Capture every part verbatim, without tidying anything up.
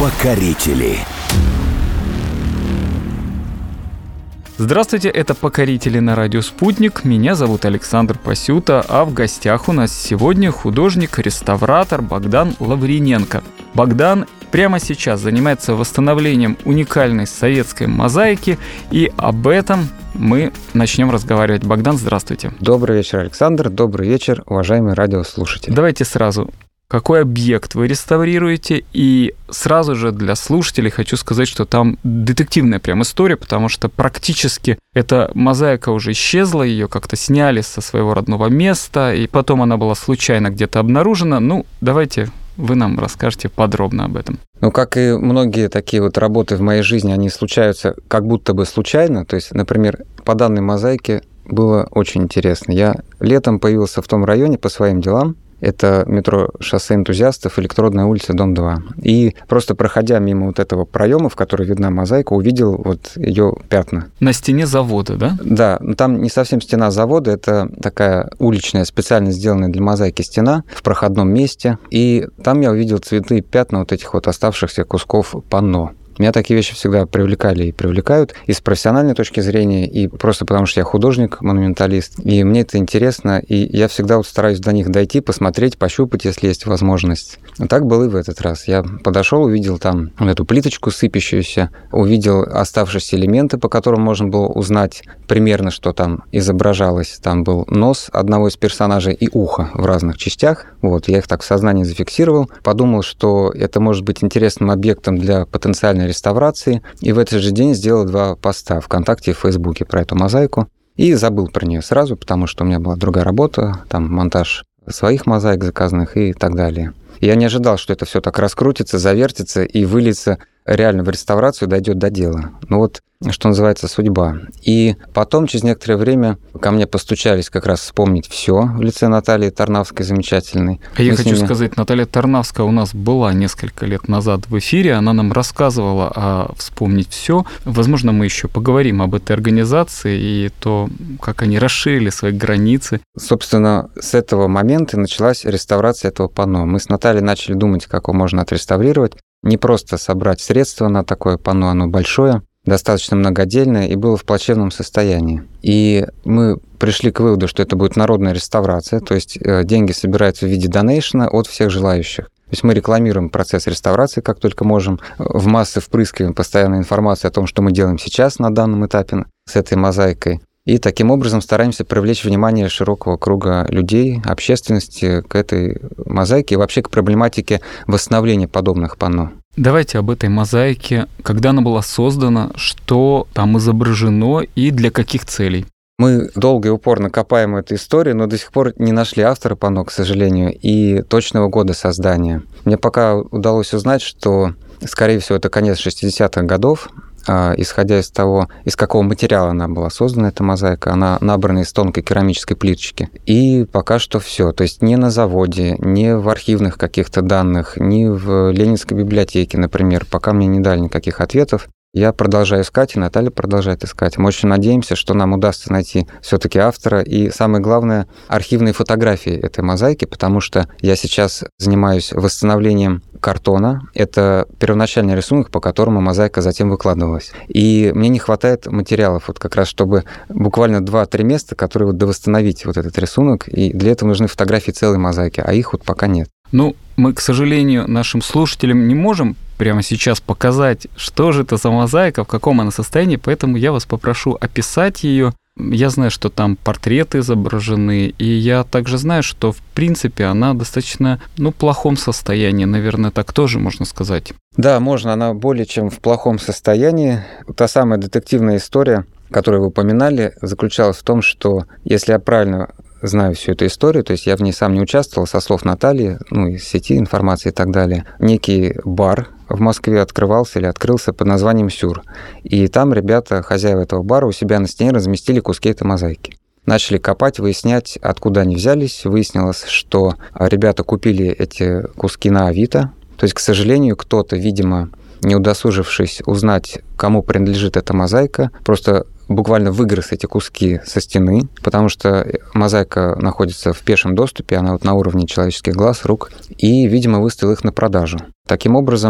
Покорители. Здравствуйте, это «Покорители» на радио «Спутник». Меня зовут Александр Пасюта, а в гостях у нас сегодня художник-реставратор Богдан Лавриненко. Богдан прямо сейчас занимается восстановлением уникальной советской мозаики, и об этом мы начнем разговаривать. Богдан, здравствуйте. Добрый вечер, Александр. Добрый вечер, уважаемые радиослушатели. Давайте сразу. Какой объект вы реставрируете? И сразу же для слушателей хочу сказать, что там детективная прям история, потому что практически эта мозаика уже исчезла, ее как-то сняли со своего родного места, и потом она была случайно где-то обнаружена. Ну, давайте вы нам расскажете подробно об этом. Ну, как и многие такие вот работы в моей жизни, они случаются как будто бы случайно. То есть, например, по данной мозаике было очень интересно. Я летом появился в том районе по своим делам. Это метро «Шоссе энтузиастов», Электродная улица, дом два. И просто проходя мимо вот этого проема, в котором видна мозаика, увидел вот ее пятна. На стене завода, да? Да, но там не совсем стена завода, это такая уличная, специально сделанная для мозаики стена в проходном месте. И там я увидел цветные пятна вот этих вот оставшихся кусков панно. Меня такие вещи всегда привлекали и привлекают и с профессиональной точки зрения, и просто потому, что я художник, монументалист, и мне это интересно, и я всегда вот стараюсь до них дойти, посмотреть, пощупать, если есть возможность. И так было и в этот раз. Я подошел, увидел там эту плиточку сыпящуюся, увидел оставшиеся элементы, по которым можно было узнать примерно, что там изображалось. Там был нос одного из персонажей и ухо в разных частях. Вот, я их так в сознании зафиксировал, подумал, что это может быть интересным объектом для потенциальной реставрации, и в этот же день сделал два поста ВКонтакте и в Фейсбуке про эту мозаику, и забыл про нее сразу, потому что у меня была другая работа, там монтаж своих мозаик заказанных и так далее. Я не ожидал, что это все так раскрутится, завертится и выльется реально в реставрацию, дойдет до дела. Ну вот, что называется, судьба. И потом, через некоторое время, ко мне постучались как раз вспомнить все в лице Натальи Тарнавской замечательной. А я Мы хочу ними... сказать, Наталья Тарнавская у нас была несколько лет назад в эфире, она нам рассказывала о «Вспомнить все». Возможно, мы еще поговорим об этой организации и то, как они расширили свои границы. Собственно, с этого момента началась реставрация этого панно. Мы с Натальей начали думать, как его можно отреставрировать. Не просто собрать средства на такое панно, оно большое, достаточно многодельное и было в плачевном состоянии. И мы пришли к выводу, что это будет народная реставрация, то есть деньги собираются в виде донейшена от всех желающих. То есть мы рекламируем процесс реставрации, как только можем, в массы впрыскиваем постоянную информацию о том, что мы делаем сейчас на данном этапе с этой мозаикой. И таким образом стараемся привлечь внимание широкого круга людей, общественности к этой мозаике и вообще к проблематике восстановления подобных панно. Давайте об этой мозаике, когда она была создана, что там изображено и для каких целей. Мы долго и упорно копаем эту историю, но до сих пор не нашли автора панно, к сожалению, и точного года создания. Мне пока удалось узнать, что, скорее всего, это конец шестидесятых годов, исходя из того, из какого материала она была создана, эта мозаика, она набрана из тонкой керамической плиточки. И пока что все, то есть ни на заводе, ни в архивных каких-то данных, ни в Ленинской библиотеке, например, пока мне не дали никаких ответов. Я продолжаю искать, и Наталья продолжает искать. Мы очень надеемся, что нам удастся найти все-таки автора и, самое главное, архивные фотографии этой мозаики, потому что я сейчас занимаюсь восстановлением картона. Это первоначальный рисунок, по которому мозаика затем выкладывалась. И мне не хватает материалов, вот как раз чтобы буквально два-три места, которые вот довосстановить вот этот рисунок, и для этого нужны фотографии целой мозаики, а их вот пока нет. Ну, мы, к сожалению, нашим слушателям не можем прямо сейчас показать, что же это за мозаика, в каком она состоянии, поэтому я вас попрошу описать ее. Я знаю, что там портреты изображены, и я также знаю, что, в принципе, она достаточно, ну, плохом состоянии, наверное, так тоже можно сказать. Да, можно, она более чем в плохом состоянии. Та самая детективная история, которую вы упоминали, заключалась в том, что, если я правильно знаю всю эту историю, то есть я в ней сам не участвовал, со слов Натальи, ну, из сети информации и так далее. Некий бар в Москве открывался или открылся под названием «Сюр». И там ребята, хозяева этого бара, у себя на стене разместили куски этой мозаики. Начали копать, выяснять, откуда они взялись. Выяснилось, что ребята купили эти куски на Авито. То есть, к сожалению, кто-то, видимо, не удосужившись узнать, кому принадлежит эта мозаика, просто буквально выгрыз эти куски со стены, потому что мозаика находится в пешем доступе, она вот на уровне человеческих глаз, рук, и, видимо, выставил их на продажу. Таким образом,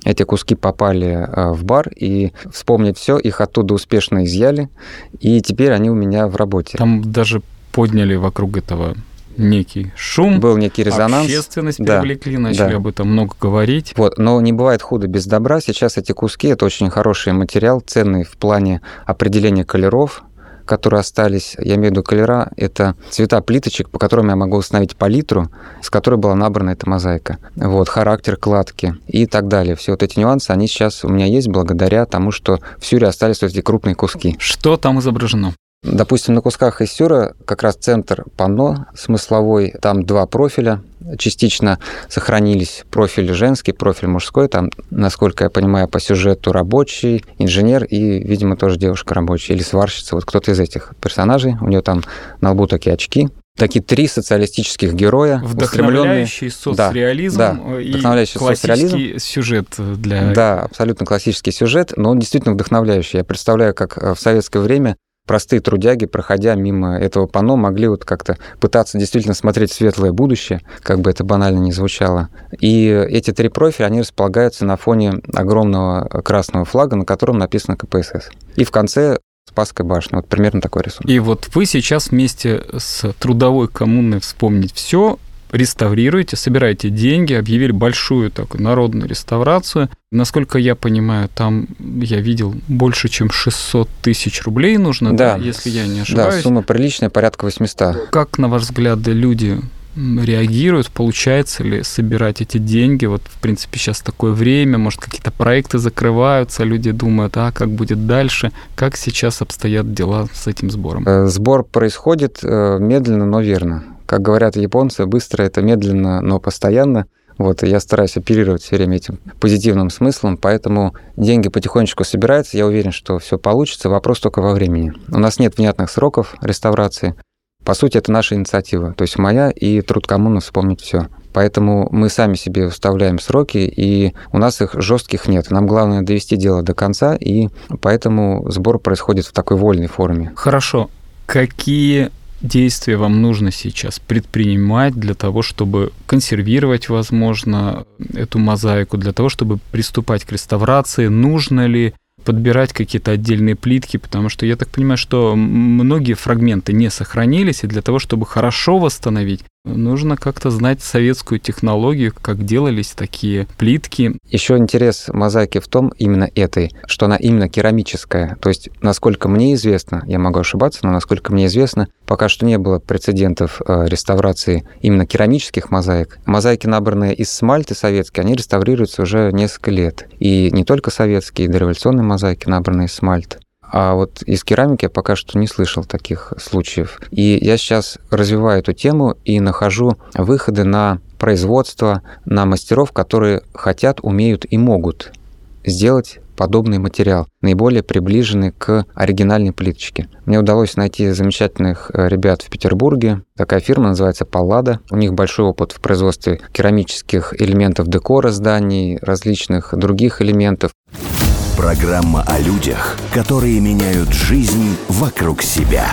эти куски попали в бар, и вспомнить все, их оттуда успешно изъяли, и теперь они у меня в работе. Там даже подняли вокруг этого некий шум. Был некий резонанс. Общественность да, привлекли, начали да. об этом много говорить. Вот, но не бывает худо без добра. Сейчас эти куски — это очень хороший материал, ценный в плане определения колеров, которые остались. Я имею в виду колера — это цвета плиточек, по которым я могу установить палитру, с которой была набрана эта мозаика. Вот, характер кладки и так далее. Все вот эти нюансы, они сейчас у меня есть благодаря тому, что в сюре остались вот эти крупные куски. Что там изображено? Допустим, на кусках из сюра как раз центр панно смысловой, там два профиля. Частично сохранились профиль женский, профиль мужской. Там, насколько я понимаю, по сюжету рабочий, инженер и, видимо, тоже девушка рабочая или сварщица. Вот кто-то из этих персонажей. У нее там на лбу такие очки. Такие три социалистических героя. Вдохновляющий соцреализм да, да, и вдохновляющий классический соцреализм. Сюжет для... Да, абсолютно классический сюжет, но он действительно вдохновляющий. Я представляю, как в советское время простые трудяги, проходя мимо этого панно, могли вот как-то пытаться действительно смотреть в светлое будущее, как бы это банально ни звучало. И эти три профиля, они располагаются на фоне огромного красного флага, на котором написано ка пэ эс эс. И в конце Спасская башня. Вот примерно такой рисунок. И вот вы сейчас вместе с трудовой коммуной «Вспомнить все» реставрируете, собираете деньги, объявили большую такую народную реставрацию. Насколько я понимаю, там я видел больше, чем шестьсот тысяч рублей нужно, да, да, если я не ошибаюсь. Да, сумма приличная, порядка восемьсот. Как, на ваш взгляд, люди реагируют? Получается ли собирать эти деньги? Вот, в принципе, сейчас такое время, может, какие-то проекты закрываются, люди думают, а как будет дальше? Как сейчас обстоят дела с этим сбором? Сбор происходит медленно, но верно. Как говорят японцы, быстро — это медленно, но постоянно. Вот, и я стараюсь оперировать все время этим позитивным смыслом, поэтому деньги потихонечку собираются. Я уверен, что все получится. Вопрос только во времени. У нас нет внятных сроков реставрации. По сути, это наша инициатива, то есть моя и труд коммуны «Вспомнить все». Поэтому мы сами себе выставляем сроки, и у нас их жестких нет. Нам главное довести дело до конца, и поэтому сбор происходит в такой вольной форме. Хорошо. Какие действия вам нужно сейчас предпринимать для того, чтобы консервировать, возможно, эту мозаику, для того, чтобы приступать к реставрации? Нужно ли подбирать какие-то отдельные плитки, потому что я так понимаю, что многие фрагменты не сохранились, и для того, чтобы хорошо восстановить, нужно как-то знать советскую технологию, как делались такие плитки. Еще интерес мозаики в том, именно этой, что она именно керамическая. То есть, насколько мне известно, я могу ошибаться, но насколько мне известно, пока что не было прецедентов реставрации именно керамических мозаик. Мозаики, набранные из смальты советские, они реставрируются уже несколько лет. И не только советские, и дореволюционные мозаики, набранные из смальты. А вот из керамики я пока что не слышал таких случаев. И я сейчас развиваю эту тему и нахожу выходы на производство, на мастеров, которые хотят, умеют и могут сделать подобный материал, наиболее приближенный к оригинальной плиточке. Мне удалось найти замечательных ребят в Петербурге. Такая фирма называется «Паллада». У них большой опыт в производстве керамических элементов декора зданий, различных других элементов. Программа о людях, которые меняют жизнь вокруг себя.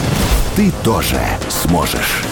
Ты тоже сможешь.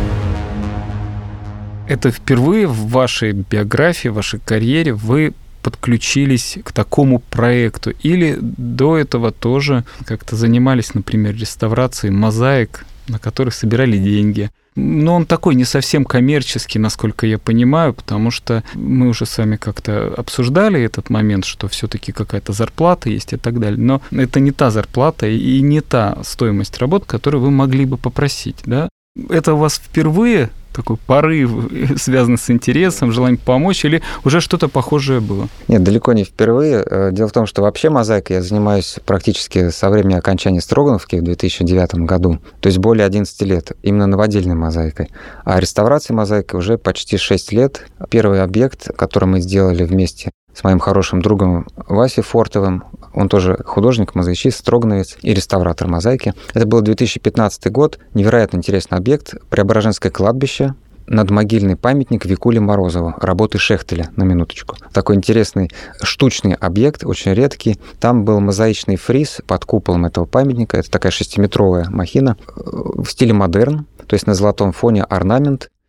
Это впервые в вашей биографии, в вашей карьере вы подключились к такому проекту? Или до этого тоже как-то занимались, например, реставрацией мозаик, на которых собирали деньги? Но он такой не совсем коммерческий, насколько я понимаю, потому что мы уже с вами как-то обсуждали этот момент, что все-таки какая-то зарплата есть и так далее. Но это не та зарплата и не та стоимость работ, которую вы могли бы попросить, да? Это у вас впервые такой порыв, связанный с интересом, желанием помочь, или уже что-то похожее было? Нет, далеко не впервые. Дело в том, что вообще мозаикой я занимаюсь практически со времени окончания Строгановки в две тысячи девятом году, то есть более одиннадцати лет, именно новодельной мозаикой. А реставрацией мозаикой уже почти шесть лет. Первый объект, который мы сделали вместе с моим хорошим другом Васей Фортовым, он тоже художник, мозаичист, строгановец и реставратор мозаики. Это был две тысячи пятнадцатый год, невероятно интересный объект, Преображенское кладбище, надмогильный памятник Викуле Морозову, работы Шехтеля, на минуточку. Такой интересный штучный объект, очень редкий. Там был мозаичный фриз под куполом этого памятника, это такая шестиметровая махина в стиле модерн, то есть на золотом фоне орнамент,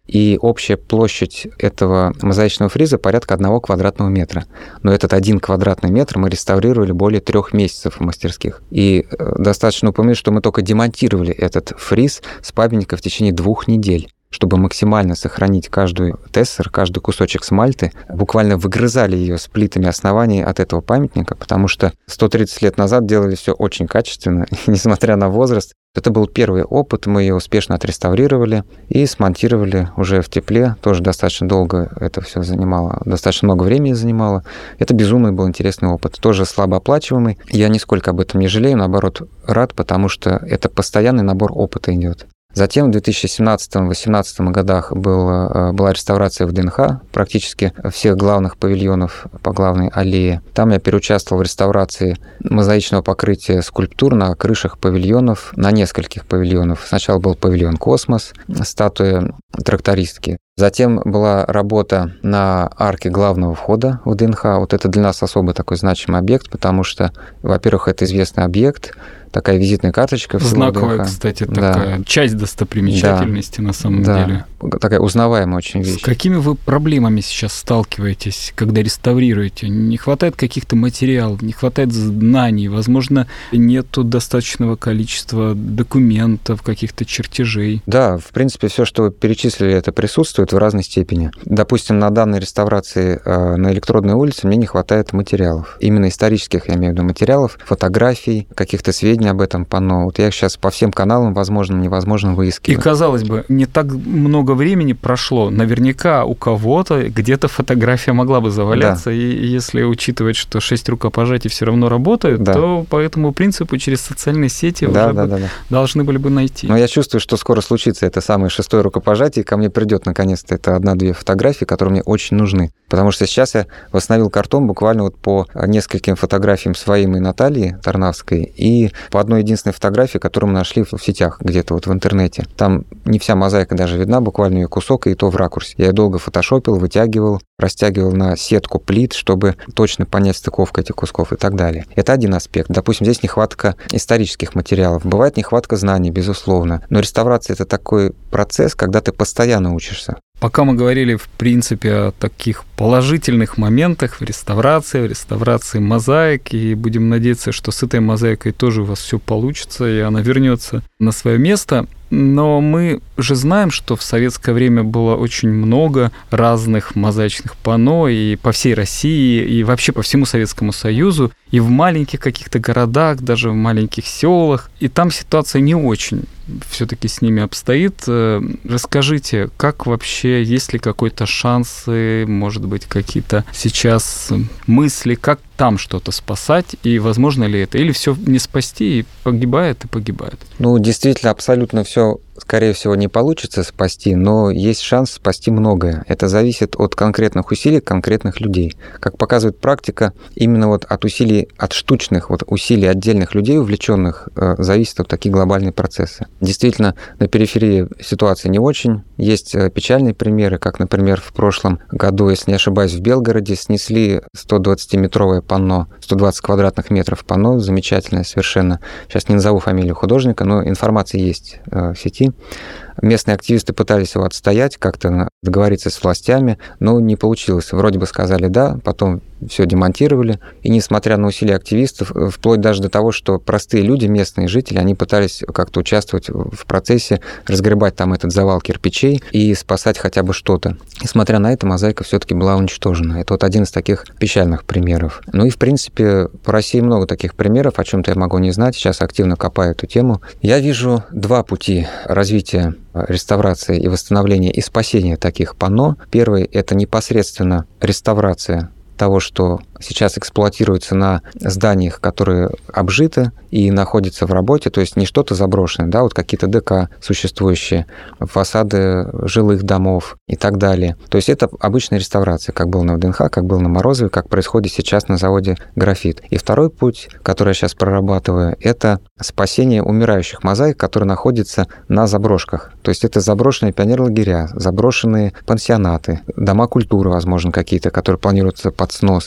и общая площадь этого мозаичного фриза порядка одного квадратного метра. Но этот один квадратный метр мы реставрировали более трех месяцев в мастерских. И достаточно упомянуть, что мы только демонтировали этот фриз с памятника в течение двух недель, чтобы максимально сохранить каждую тессер, каждый кусочек смальты, буквально выгрызали ее с плитами оснований от этого памятника, потому что сто тридцать лет назад делали все очень качественно, несмотря на возраст. Это был первый опыт, мы ее успешно отреставрировали и смонтировали уже в тепле. Тоже достаточно долго это все занимало, достаточно много времени занимало. Это безумно был интересный опыт, тоже слабооплачиваемый. Я нисколько об этом не жалею, наоборот, рад, потому что это постоянный набор опыта идет. Затем в две тысячи семнадцатом — две тысячи восемнадцатом годах был, была реставрация в ДНХ практически всех главных павильонов по главной аллее. Там я переучаствовал в реставрации мозаичного покрытия скульптур на крышах павильонов, на нескольких павильонов. Сначала был павильон «Космос», статуя трактористки. Затем была работа на арке главного входа в ДНХ. Вот это для нас особый такой значимый объект, потому что, во-первых, это известный объект, такая визитная карточка. Знаковая, кстати, да. такая часть достопримечательности, да. На самом да. деле. Такая узнаваемая очень вещь. С какими вы проблемами сейчас сталкиваетесь, когда реставрируете? Не хватает каких-то материалов, не хватает знаний, возможно, нету достаточного количества документов, каких-то чертежей? Да, в принципе, все, что вы перечислили, это присутствует в разной степени. Допустим, на данной реставрации э, на Электродной улице мне не хватает материалов. Именно исторических, я имею в виду, материалов, фотографий, каких-то сведений об этом панно. Вот я их сейчас по всем каналам, возможным, невозможным, выискиваю. И, казалось бы, не так много времени прошло. Наверняка у кого-то где-то фотография могла бы заваляться. Да. И если учитывать, что шесть рукопожатий все равно работают, да. то по этому принципу через социальные сети да, уже да, бы да, да. должны были бы найти. Но я чувствую, что скоро случится это самое шестое рукопожатие, ко мне придет наконец-то это одна-две фотографии, которые мне очень нужны. Потому что сейчас я восстановил картон буквально вот по нескольким фотографиям своим и Натальи Тарнавской, и по одной единственной фотографии, которую мы нашли в сетях, где-то вот в интернете. Там не вся мозаика даже видна, буквально ее кусок, и то в ракурсе. Я ее долго фотошопил, вытягивал, растягивал на сетку плит, чтобы точно понять стыковку этих кусков и так далее. Это один аспект. Допустим, здесь нехватка исторических материалов. Бывает нехватка знаний, безусловно. Но реставрация — это такой процесс, когда ты постоянно учишься. Пока мы говорили, в принципе, о таких положительных моментах в реставрации, в реставрации мозаик, и будем надеяться, что с этой мозаикой тоже у вас все получится, и она вернется на свое место. Но мы же знаем, что в советское время было очень много разных мозаичных панно и по всей России, и вообще по всему Советскому Союзу, и в маленьких каких-то городах, даже в маленьких селах. И там ситуация не очень все-таки с ними обстоит. Расскажите, как вообще, есть ли какой-то шанс, может быть, какие-то сейчас мысли, как там что-то спасать, и возможно ли это? Или все не спасти, и погибает, и погибает? Ну, действительно, абсолютно все, скорее всего, не получится спасти, но есть шанс спасти многое. Это зависит от конкретных усилий конкретных людей. Как показывает практика, именно вот от усилий, от штучных вот усилий отдельных людей, увлеченных, зависят вот такие глобальные процессы. Действительно, на периферии ситуация не очень. Есть печальные примеры, как, например, в прошлом году, если не ошибаюсь, в Белгороде снесли сто двадцатиметровое панно, сто двадцать квадратных метров панно, замечательное совершенно. Сейчас не назову фамилию художника, но информация есть в сети. Местные активисты пытались его отстоять, как-то договориться с властями, но не получилось. Вроде бы сказали «да», потом все демонтировали. И несмотря на усилия активистов, вплоть даже до того, что простые люди, местные жители, они пытались как-то участвовать в процессе, разгребать там этот завал кирпичей и спасать хотя бы что-то. Несмотря на это, мозаика все-таки была уничтожена. Это вот один из таких печальных примеров. Ну и, в принципе, по России много таких примеров, о чем-то я могу не знать. Сейчас активно копаю эту тему. Я вижу два пути развития реставрации и восстановления и спасения таких панно. Первый — это непосредственно реставрация того, что сейчас эксплуатируется на зданиях, которые обжиты и находятся в работе, то есть не что-то заброшенное, да, вот какие-то ДК существующие, фасады жилых домов и так далее. То есть это обычная реставрация, как было на ВДНХ, как было на Морозове, как происходит сейчас на заводе «Графит». И второй путь, который я сейчас прорабатываю, это спасение умирающих мозаик, которые находятся на заброшках. То есть это заброшенные пионерлагеря, заброшенные пансионаты, дома культуры, возможно, какие-то, которые планируются под снос.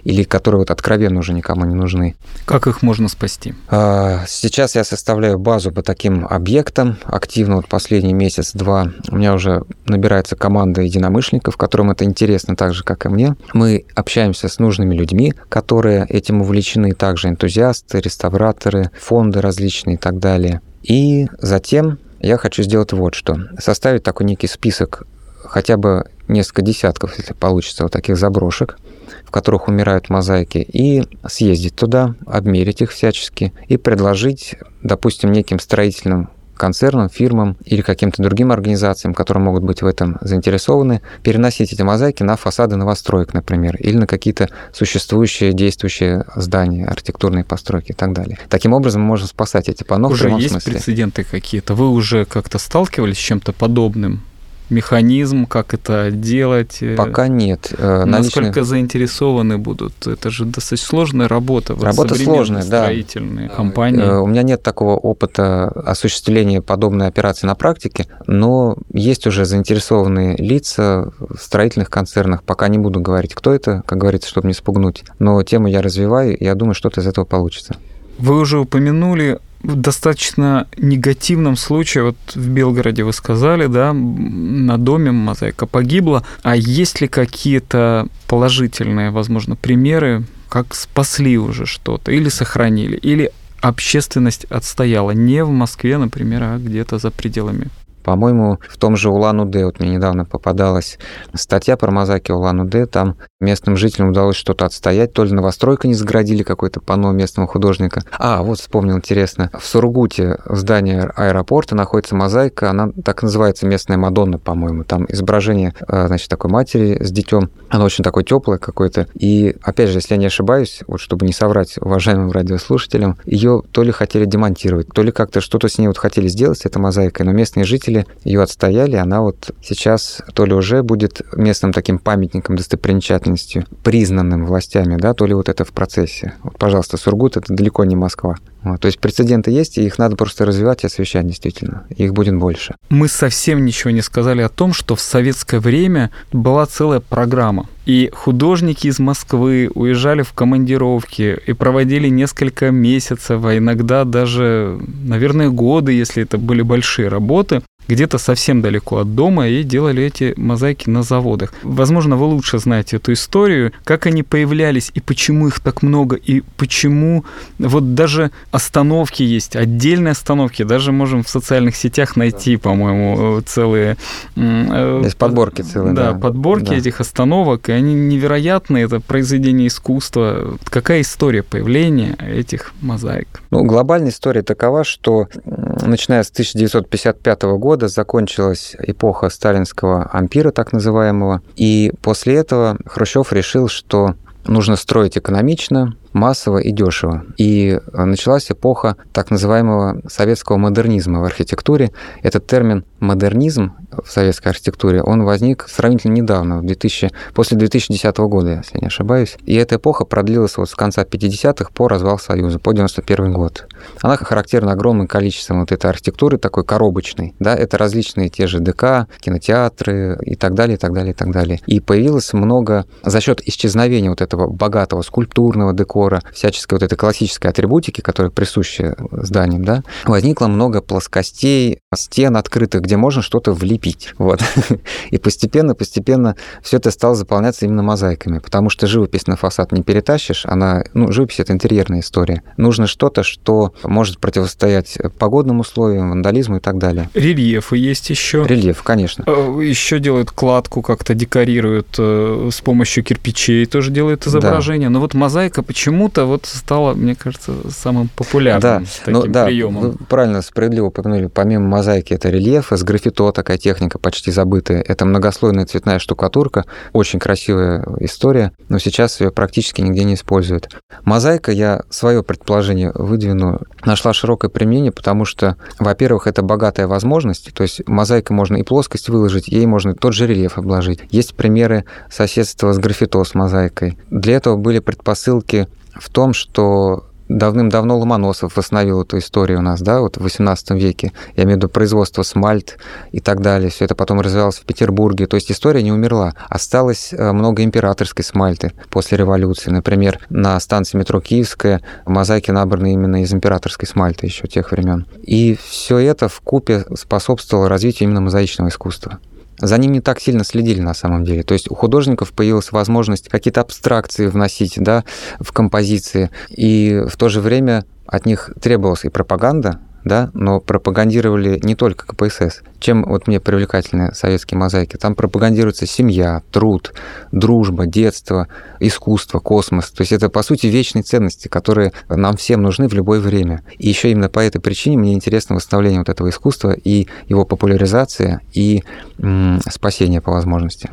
или которые вот откровенно уже никому не нужны. Как их можно спасти? Сейчас я составляю базу по таким объектам. Активно вот последний месяц-два у меня уже набирается команда единомышленников, которым это интересно так же, как и мне. Мы общаемся с нужными людьми, которые этим увлечены, также энтузиасты, реставраторы, фонды различные и так далее. И затем я хочу сделать вот что. Составить такой некий список, хотя бы несколько десятков, если получится, вот таких заброшек, в которых умирают мозаики, и съездить туда, обмерить их всячески и предложить, допустим, неким строительным концернам, фирмам или каким-то другим организациям, которые могут быть в этом заинтересованы, переносить эти мозаики на фасады новостроек, например, или на какие-то существующие, действующие здания, архитектурные постройки и так далее. Таким образом, мы можем спасать эти панно в прямом Уже есть смысле. прецеденты какие-то? Вы уже как-то сталкивались с чем-то подобным? Механизм, как это делать? Пока нет. Насколько Наличные... заинтересованы будут? Это же достаточно сложная работа. Вот работа сложная, строительные да. компании. У меня нет такого опыта осуществления подобной операции на практике, но есть уже заинтересованные лица в строительных концернах. Пока не буду говорить, кто это, как говорится, чтобы не спугнуть. Но тему я развиваю, и я думаю, что-то из этого получится. Вы уже упомянули в достаточно негативном случае, вот в Белгороде вы сказали, да, на доме мозаика погибла. А есть ли какие-то положительные, возможно, примеры, как спасли уже что-то, или сохранили, или общественность отстояла не в Москве, например, а где-то за пределами? По-моему, в том же Улан-Удэ, вот мне недавно попадалась статья про мозаики Улан-Удэ, там местным жителям удалось что-то отстоять, то ли новостройка не заградили какое-то панно местного художника. А, вот вспомнил, интересно, в Сургуте, в здании аэропорта, находится мозаика, она так называется, местная Мадонна, по-моему, там изображение, значит, такой матери с детем, оно очень такое теплое какое-то, и, опять же, если я не ошибаюсь, вот чтобы не соврать уважаемым радиослушателям, ее то ли хотели демонтировать, то ли как-то что-то с ней вот хотели сделать, с этой мозаикой, но местные жители ее отстояли, она вот сейчас то ли уже будет местным таким памятником, достопримечательностью, признанным властями, да, то ли вот это в процессе. Вот, пожалуйста, Сургут — это далеко не Москва. Вот, то есть прецеденты есть, и их надо просто развивать и освещать действительно. Их будет больше. Мы совсем ничего не сказали о том, что в советское время была целая программа. И художники из Москвы уезжали в командировки и проводили несколько месяцев, а иногда даже, наверное, годы, если это были большие работы, где-то совсем далеко от дома, и делали эти мозаики на заводах. Возможно, вы лучше знаете эту историю, как они появлялись, и почему их так много, и почему вот даже остановки есть, отдельные остановки, даже можем в социальных сетях найти, по-моему, целые... Есть подборки целые, да. Да, подборки да. этих остановок, и они невероятные, это произведение искусства. Какая история появления этих мозаик? Ну, глобальная история такова, что начиная с тысяча девятьсот пятьдесят пятого года закончилась эпоха сталинского ампира, так называемого, и после этого Хрущев решил, что нужно строить экономично, массово и дешево. И началась эпоха так называемого советского модернизма в архитектуре. Этот термин «модернизм» в советской архитектуре, он возник сравнительно недавно, в две тысячи, после две тысячи десятого года, если не ошибаюсь. И эта эпоха продлилась вот с конца пятидесятых по развал Союза, по девяносто первый год. Она характерна огромным количеством вот этой архитектуры, такой коробочной. Да? Это различные те же ДК, кинотеатры и так далее, и так далее, и так далее. И появилось много, за счет исчезновения вот этого богатого скульптурного декора, всяческой вот этой классической атрибутики, которая присуща зданиям, да, возникло много плоскостей, стен открытых, где можно что-то влепить. Вот. И постепенно-постепенно все это стало заполняться именно мозаиками, потому что живопись на фасад не перетащишь, она, ну, живопись — это интерьерная история. Нужно что-то, что может противостоять погодным условиям, вандализму и так далее. Рельефы есть еще. Рельеф, конечно. Еще делают кладку, как-то декорируют с помощью кирпичей, тоже делают изображение. Да. Но вот мозаика почему-то вот стала, мне кажется, самым популярным да. таким ну, да, приемом. Вы правильно, справедливо упомянули, помимо мозаики это рельеф, сграффито, такая техника почти забытая. Это многослойная цветная штукатурка, очень красивая история, но сейчас ее практически нигде не используют. Мозаика, я свое предположение выдвину, нашла широкое применение, потому что, во-первых, это богатая возможность, то есть мозаикой можно и плоскость выложить, ей можно тот же рельеф обложить. Есть примеры соседства с граффито, с мозаикой. Для этого были предпосылки в том, что давным-давно Ломоносов восстановил эту историю у нас, да, вот в восемнадцатом веке. Я имею в виду производство смальт и так далее. Все это потом развивалось в Петербурге. То есть история не умерла. Осталось много императорской смальты после революции. Например, на станции метро Киевская мозаики набраны именно из императорской смальты еще тех времен. И все это вкупе способствовало развитию именно мозаичного искусства. За ним не так сильно следили на самом деле. То есть у художников появилась возможность какие-то абстракции вносить, да, в композиции, и в то же время от них требовалась и пропаганда, да, но пропагандировали не только ка пэ эс эс. Чем вот мне привлекательны советские мозаики? Там пропагандируется семья, труд, дружба, детство, искусство, космос. То есть это, по сути, вечные ценности, которые нам всем нужны в любое время. И еще именно по этой причине мне интересно восстановление вот этого искусства и его популяризация и м- спасение по возможности.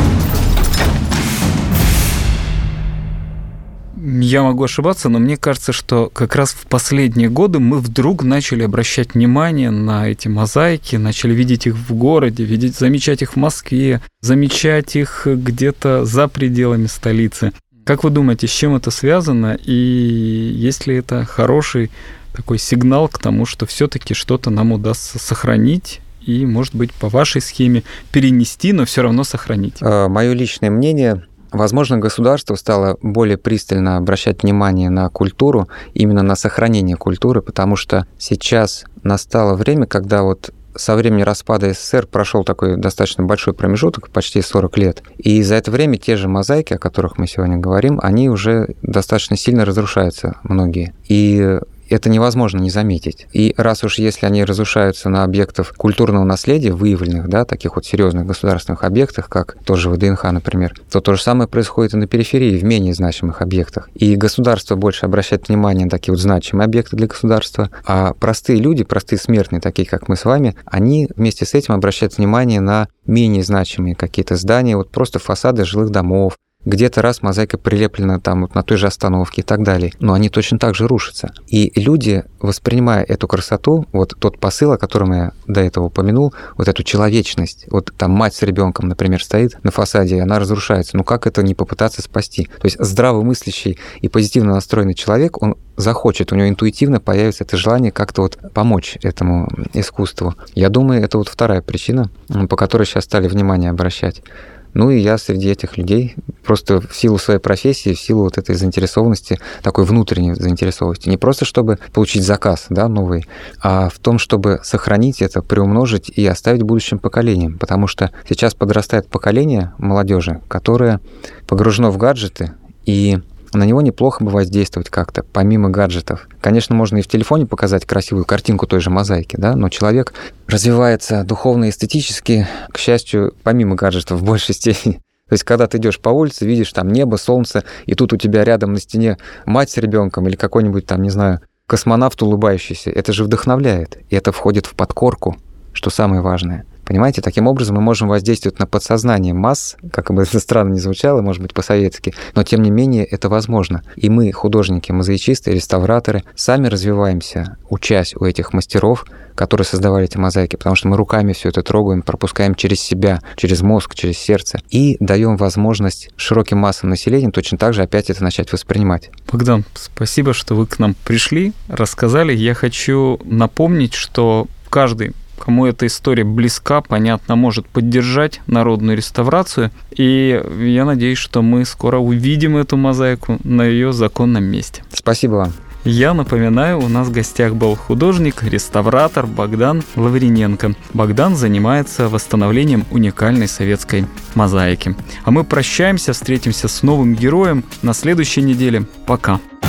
Я могу ошибаться, но мне кажется, что как раз в последние годы мы вдруг начали обращать внимание на эти мозаики, начали видеть их в городе, видеть, замечать их в Москве, замечать их где-то за пределами столицы. Как вы думаете, с чем это связано, и есть ли это хороший такой сигнал к тому, что все-таки что-то нам удастся сохранить и, может быть, по вашей схеме перенести, но все равно сохранить? Мое личное мнение... Возможно, государство стало более пристально обращать внимание на культуру, именно на сохранение культуры, потому что сейчас настало время, когда вот со времени распада эс эс эс эр прошел такой достаточно большой промежуток, почти сорок лет, и за это время те же мозаики, о которых мы сегодня говорим, они уже достаточно сильно разрушаются, многие. И это невозможно не заметить. И раз уж если они разрушаются на объектах культурного наследия, выявленных, да, таких вот серьезных государственных объектах, как тоже вэ дэ эн ха, например, то то же самое происходит и на периферии, в менее значимых объектах. И государство больше обращает внимание на такие вот значимые объекты для государства, а простые люди, простые смертные, такие как мы с вами, они вместе с этим обращают внимание на менее значимые какие-то здания, вот просто фасады жилых домов, где-то раз мозаика прилеплена там вот на той же остановке и так далее, но они точно так же рушатся. И люди, воспринимая эту красоту, вот тот посыл, о котором я до этого упомянул, вот эту человечность, вот там мать с ребенком, например, стоит на фасаде, и она разрушается, ну как это не попытаться спасти? То есть здравомыслящий и позитивно настроенный человек, он захочет, у него интуитивно появится это желание как-то вот помочь этому искусству. Я думаю, это вот вторая причина, по которой сейчас стали внимание обращать. Ну и я среди этих людей просто в силу своей профессии, в силу вот этой заинтересованности, такой внутренней заинтересованности, не просто чтобы получить заказ, да, новый, а в том, чтобы сохранить это, приумножить и оставить будущим поколениям. Потому что сейчас подрастает поколение молодежи, которое погружено в гаджеты, и на него неплохо бы воздействовать как-то, помимо гаджетов. Конечно, можно и в телефоне показать красивую картинку той же мозаики, да, но человек развивается духовно и эстетически, к счастью, помимо гаджетов в большей степени. То есть, когда ты идешь по улице, видишь там небо, солнце, и тут у тебя рядом на стене мать с ребенком или какой-нибудь там, не знаю, космонавт улыбающийся, это же вдохновляет, и это входит в подкорку, что самое важное. Понимаете, таким образом мы можем воздействовать на подсознание масс, как бы это странно ни звучало, может быть, по-советски, но тем не менее это возможно. И мы, художники, мозаичисты, реставраторы, сами развиваемся, учась у этих мастеров, которые создавали эти мозаики, потому что мы руками все это трогаем, пропускаем через себя, через мозг, через сердце, и даем возможность широким массам населения точно так же опять это начать воспринимать. Богдан, спасибо, что вы к нам пришли, рассказали. Я хочу напомнить, что каждый, кому эта история близка, понятно, может поддержать народную реставрацию. И я надеюсь, что мы скоро увидим эту мозаику на ее законном месте. Спасибо вам. Я напоминаю, у нас в гостях был художник, реставратор Богдан Лавриненко. Богдан занимается восстановлением уникальной советской мозаики. А мы прощаемся, встретимся с новым героем на следующей неделе. Пока.